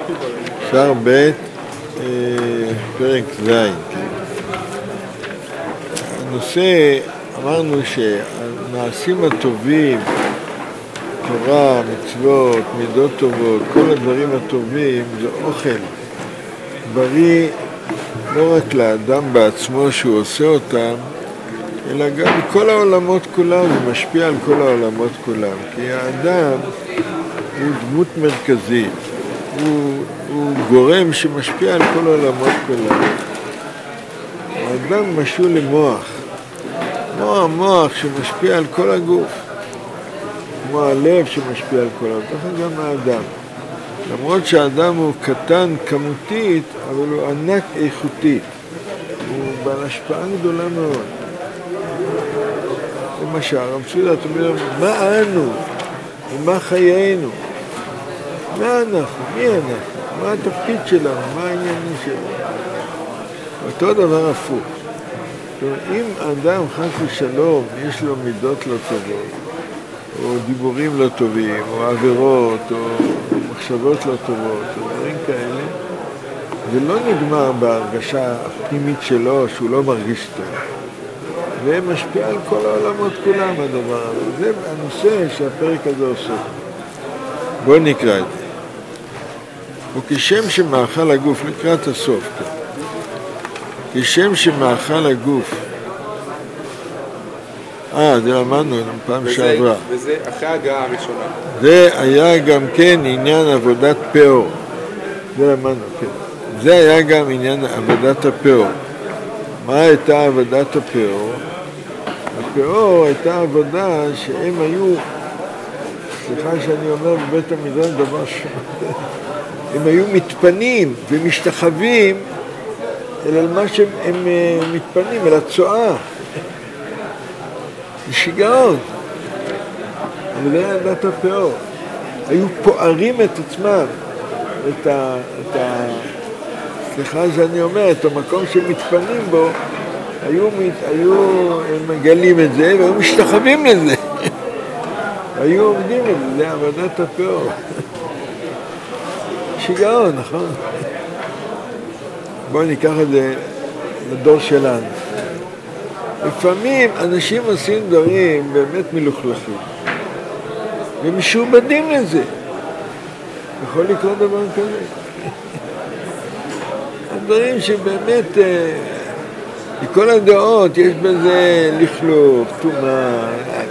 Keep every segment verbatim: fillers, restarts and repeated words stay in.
שער ב' פרק ז'. הנושא, אמרנו שהמעשים הטובים, תורה, מצוות, מידות טובות, כל הדברים הטובים זה אוכל בריא לא רק לאדם בעצמו שהוא עושה אותם, אלא גם כל העולמות כולם, זה משפיע על כל העולמות כולם. כי האדם הוא דמות מרכזית, הוא, הוא גורם שמשפיע על כל העולמות כולם. האדם משול למוח, כמו המוח שמשפיע על כל הגוף, כמו הלב שמשפיע על כל הגוף, ככה גם האדם. למרות שהאדם הוא קטן כמותית, אבל הוא ענק איכותית, הוא בעל השפעה גדולה מאוד. למשל, הרב סעודה אומר, מה אנו ומה חיינו? מה אנחנו? מי אנחנו? מה התפקיד שלנו? מה העניינים שלנו? אותו דבר הפוך. זאת אומרת, אם האדם חס ושלום יש לו מידות לא טובות, או דיבורים לא טובים, או עבירות, או מחשבות לא טובות, או דברים כאלה, זה לא נגמר בהרגשה הפנימית שלו שהוא לא מרגיש טוב. זה משפיע על כל העולמות כולם הדבר הזה. זה הנושא שהפרק הזה עושה. בואו נקרא את זה. וכשם שמאכל הגוף, לקראת הסוף, כשם שמאכל הגוף, אה, זה למדנו פעם שעברה. וזה אחרי ההגעה הראשונה. זה היה גם כן עניין עבודת פאור. זה למדנו, כן. זה היה גם עניין עבודת הפאור. מה הייתה עבודת הפאור? הפאור הייתה עבודה שהם היו, סליחה שאני אומר בבית המדרש דבר שונה, הם היו מתפנים ומשתחווים אל מה שהם מתפנים, אל הצועה. זה שיגעון. אבל זה היה עבודת הפאור. היו פוערים את עצמם, את ה... את ה סליחה שאני אומר, את המקום שמתפנים בו, היו, היו מגלים את זה והיו משתחווים לזה. היו עומדים את זה, זה עבודת הפאור. שיגעון, נכון? בואו ניקח את זה לדור שלנו. לפעמים אנשים עושים דברים באמת מלוכלכים, ומשועבדים לזה. יכול לקרות דבר כזה. הדברים שבאמת, מכל הדעות, יש בזה לכלוך, תומה,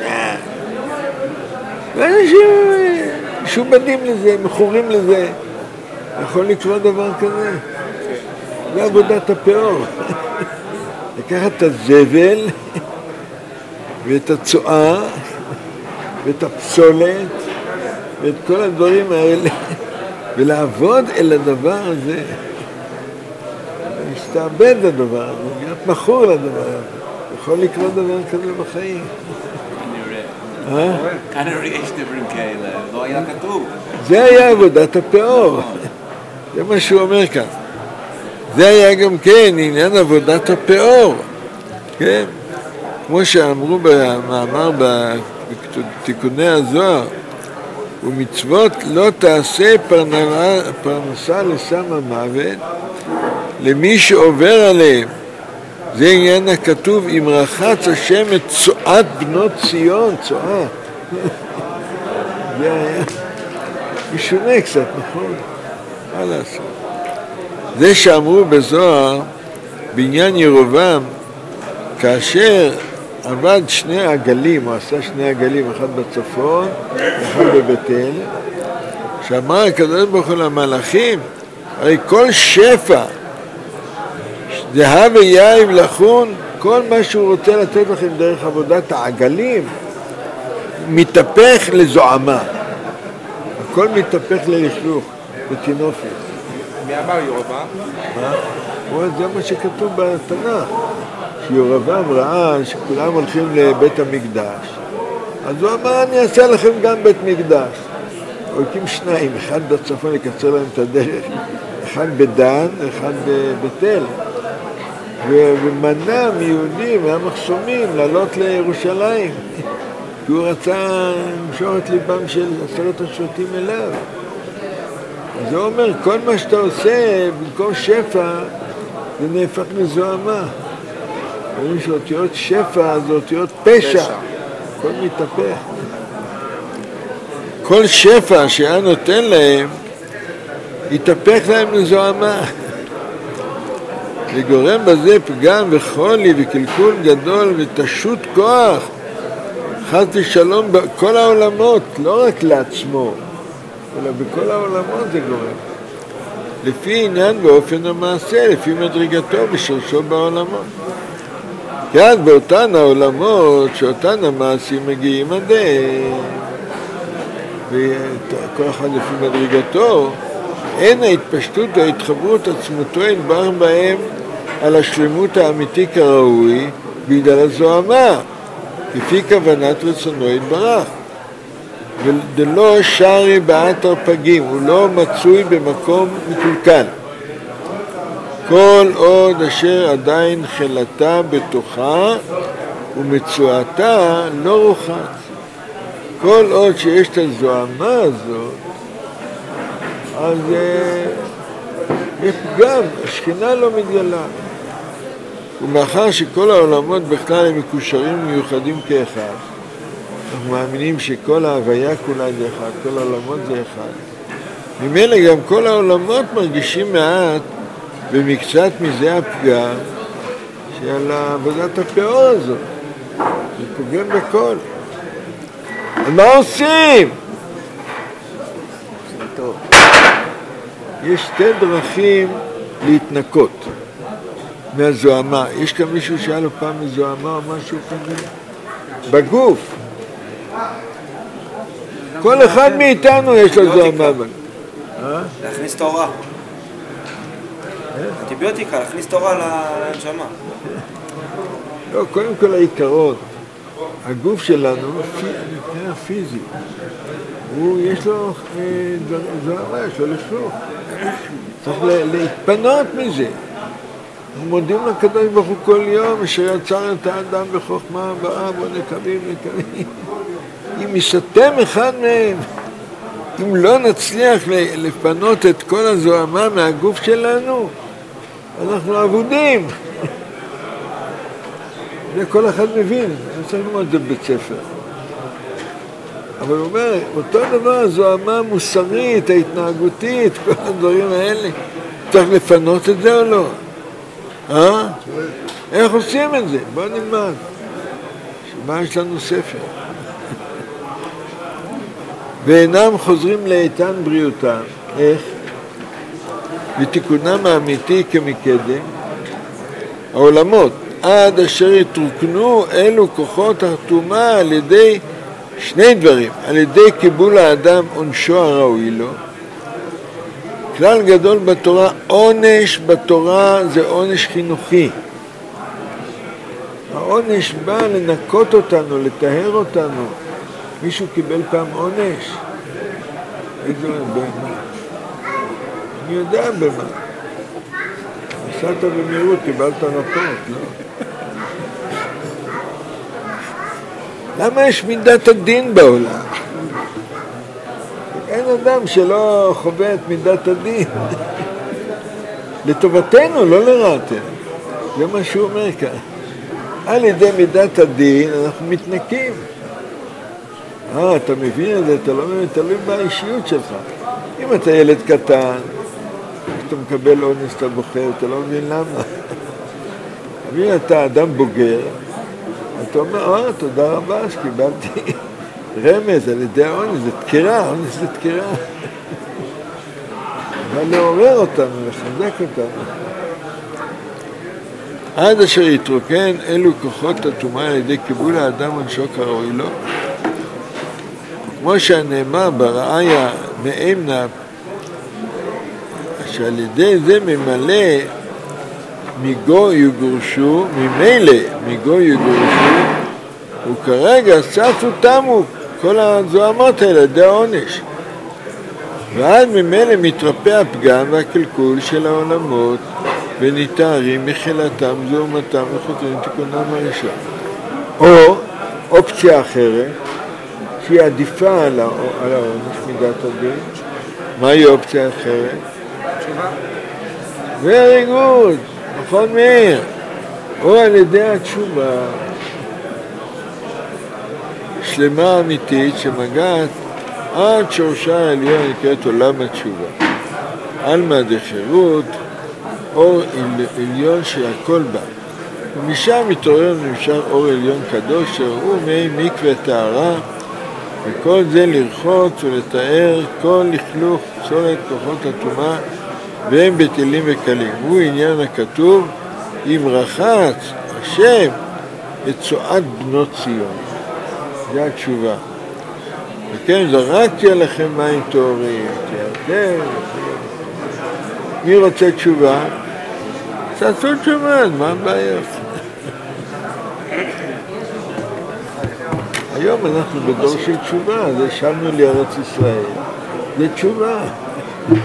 ואנשים משועבדים לזה, מכורים לזה. יכול לקרות דבר כזה. זה עבודת הפאור. לקחת את הזבל ואת הצועה ואת הפסולת ואת כל הדברים האלה ולעבוד אל הדבר הזה. להסתעבד לדבר הזה, להיות מכור לדבר הזה. יכול לקרות דבר כזה בחיים. כנראה יש דברים כאלה, לא היה כתוב. זה היה עבודת הפאור. זה מה שהוא אומר כאן. זה היה גם כן עניין עבודת הפאור. כן? כמו שאמרו במאמר בתיקוני הזוהר, ומצוות לא תעשה פרנסה לסם המוות למי שעובר עליהם. זה עניין הכתוב, אם רחץ השם את צועת בנות ציון, צועה. זה היה משונה קצת, נכון? מה לעשות? זה שאמרו בזוהר, בעניין ירובעם, כאשר עבד שני עגלים, הוא עשה שני עגלים, אחד בצפון, אחד בבית אל, שאמר הקדוש ברוך הוא למלאכים, הרי כל שפע, זהב ויין לחון, כל מה שהוא רוצה לתת לכם דרך עבודת העגלים, מתהפך לזוהמה. הכל מתהפך ללכלוך, לתינופת. מי אמר ירובעם? מה? זה מה שכתוב בתנ"ך. שירובעם ראה שכולם הולכים לבית המקדש, אז הוא אמר, אני אעשה לכם גם בית מקדש. הוא הקים שניים, אחד בצפון לקצר להם את הדרך, אחד בדן, אחד בבית אל. ומנע מיהודים מהמחסומים לעלות לירושלים, כי הוא רצה למשוך את ליבם של עשרת השבטים אליו. אז הוא אומר, כל מה שאתה עושה, במקום שפע, זה נהפך לזוהמה. אומרים שאותיות שפע זה אותיות פשע. הכל מתהפך. כל שפע שהיה נותן להם, יתהפך להם לזוהמה. וגורם בזה פגם וחולי וקלקול גדול ותשות כוח. חס ושלום בכל העולמות, לא רק לעצמו, אלא בכל העולמות זה גורם. לפי עניין באופן המעשה, לפי מדרגתו ושורשו בעולמות. כי אז באותן העולמות, שאותן המעשים מגיעים עדיין, וכל אחד לפי מדרגתו, אין ההתפשטות או ההתחברות עצמותו יתברך בהם על השלמות האמיתי כראוי, בגלל הזוהמה, כפי כוונת רצונו יתברך. ולא שרי באתר פגים, הוא לא מצוי במקום מקולקל. כל עוד אשר עדיין חילתה בתוכה ומצואתה לא רוחץ. כל עוד שיש את הזוהמה הזאת, אז יש פגם, השכינה לא מתגלה. ומאחר שכל העולמות בכלל הם מקושרים מיוחדים כאחד, אנחנו מאמינים שכל ההוויה כולה זה אחד, כל העולמות זה אחד. ממילא גם כל העולמות מרגישים מעט במקצת מזה הפגם של עבודת הפאור הזאת. זה פוגם בכל. אז מה עושים? טוב. יש שתי דרכים להתנקות מהזוהמה. יש כאן מישהו שהיה לו פעם מזוהמה או משהו כזה? בגוף. כל אחד מאיתנו יש לו זוהמה. להכניס תורה. אנטיביוטיקה, להכניס תורה לנשמה. לא, קודם כל העיקרון. הגוף שלנו, מבחינה פיזית, הוא יש לו זוהמה, יש לו לכלוך. צריך להתפנות מזה. אנחנו מודים לקדוש ברוך הוא כל יום, אשר יצר את האדם בחוכמה, ברא בו נקבים נקבים. אם יסתם אחד מהם, אם לא נצליח לפנות את כל הזוהמה מהגוף שלנו, אנחנו עבודים. זה כל אחד מבין, אני צריך ללמוד את זה בבית ספר. אבל הוא אומר, אותו דבר, הזוהמה המוסרית, ההתנהגותית, כל הדברים האלה, צריך לפנות את זה או לא? אה? איך עושים את זה? בואו נלמד. שמה יש לנו ספר? ואינם חוזרים לאיתן בריאותם. איך? ותיקונם האמיתי כמקדם, העולמות, עד אשר יתרוקנו אלו כוחות הרתומה על ידי שני דברים, על ידי קיבול האדם עונשו הראוי לו. כלל גדול בתורה, עונש בתורה זה עונש חינוכי. העונש בא לנקות אותנו, לטהר אותנו. מישהו קיבל פעם עונש? איזה במה? אני יודע במה. נסעת במהירות, קיבלת רפורט, לא? למה יש מידת הדין בעולם? אין אדם שלא חווה את מידת הדין. לטובתנו, לא לרעתנו. זה מה שהוא אומר כאן. על ידי מידת הדין אנחנו מתנקים. אה, אתה מבין את זה, אתה לא מבין, תלוי באישיות שלך. אם אתה ילד קטן, כשאתה מקבל אונס, אתה בוחר, אתה לא מבין למה. אבל אתה אדם בוגר, אתה אומר, אה, תודה רבה שקיבלתי רמז על ידי האונס, זה תקירה, אונס זה תקירה. אבל לעורר אותנו, לחזק אותנו. עד אשר יתרוקן אלו כוחות הטומאה על ידי קיבול האדם עונשו כראוי לו. כמו שנאמר בראיה מאמנה, שעל ידי זה ממלא מגו יגורשו, ממילא מגו יגורשו, וכרגע ספו תמו כל הזוהמות האלה, ידי העונש. ואז ממילא מתרפא הפגם והקלקול של העולמות, ונתארים מחילתם זוהמתם וחוזרים תיקונם הראשון. או אופציה אחרת, שהיא עדיפה על העונש מידת הדין, מהי אופציה אחרת? תשובה. very good, נכון מאיר? או על ידי התשובה שלמה אמיתית שמגעת עד שורשה העליון נקראת עולם התשובה. עלמא דחירות, אור עליון שהכל בא. ומשם מתעורר ונמשך אור עליון קדוש שראו מי מקווה טהרה, וכל זה לרחוץ ולתאר כל לכלוך פסולת כוחות הטומאה והם בטלים וקלים. הוא עניין הכתוב אם רחץ השם את צועת בנות ציון. זו התשובה. וכן זרקתי עליכם מים טהורים, תיארתם. מי רוצה תשובה? תעשו תשובה, מה הבעיה? היום אנחנו בדור של תשובה, אז השבנו לארץ ישראל. זה תשובה.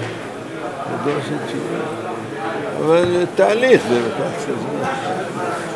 בדור של תשובה. אבל תהליך זה לקח קצת זמן.